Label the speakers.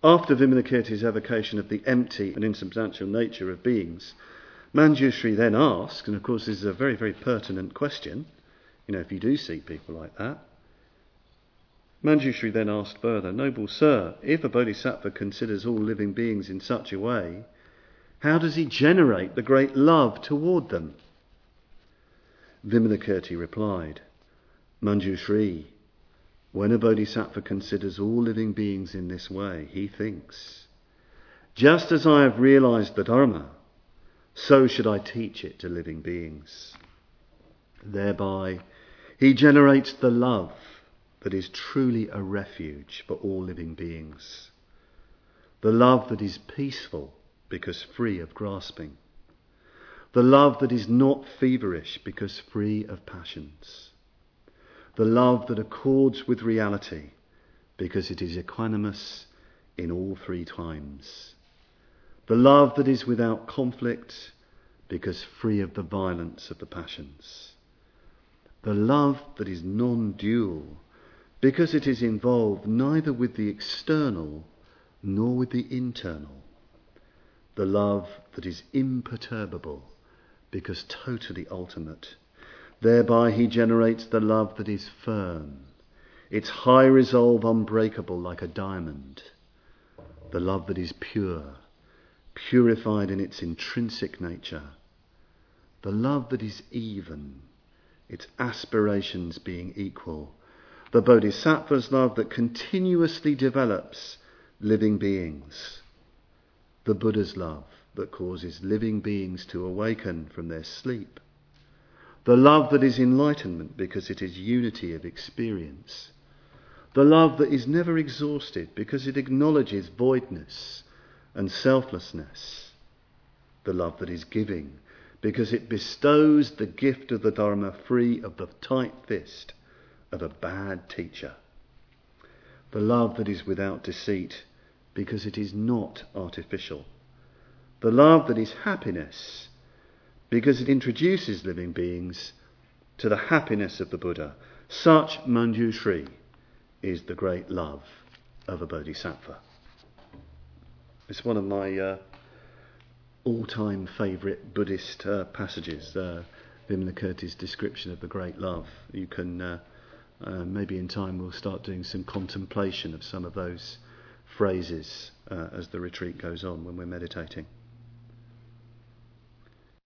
Speaker 1: After Vimalakirti's evocation of the empty and insubstantial nature of beings, Manjushri then asks, and of course this is a very, very pertinent question, if you do see people like that, Manjushri then asked further, "Noble sir, if a bodhisattva considers all living beings in such a way, how does he generate the great love toward them?" Vimalakirti replied, "Manjushri, when a bodhisattva considers all living beings in this way, he thinks, just as I have realized the Dharma, so should I teach it to living beings. Thereby he generates the love that is truly a refuge for all living beings. The love that is peaceful because free of grasping. The love that is not feverish because free of passions. The love that accords with reality because it is equanimous in all three times. The love that is without conflict because free of the violence of the passions. The love that is non-dual because it is involved neither with the external nor with the internal. The love that is imperturbable because totally ultimate. Thereby he generates the love that is firm, its high resolve unbreakable like a diamond. The love that is pure, purified in its intrinsic nature. The love that is even, its aspirations being equal. The Bodhisattva's love that continuously develops living beings. The Buddha's love that causes living beings to awaken from their sleep. The love that is enlightenment because it is unity of experience. The love that is never exhausted because it acknowledges voidness and selflessness. The love that is giving because it bestows the gift of the Dharma free of the tight fist of a bad teacher. The love that is without deceit because it is not artificial. The love that is happiness because it introduces living beings to the happiness of the Buddha. Such, Manjushri, is the great love of a bodhisattva. It's one of my all-time favourite Buddhist passages, Vimalakirti's description of the great love. You can, maybe in time we'll start doing some contemplation of some of those phrases as the retreat goes on when we're meditating.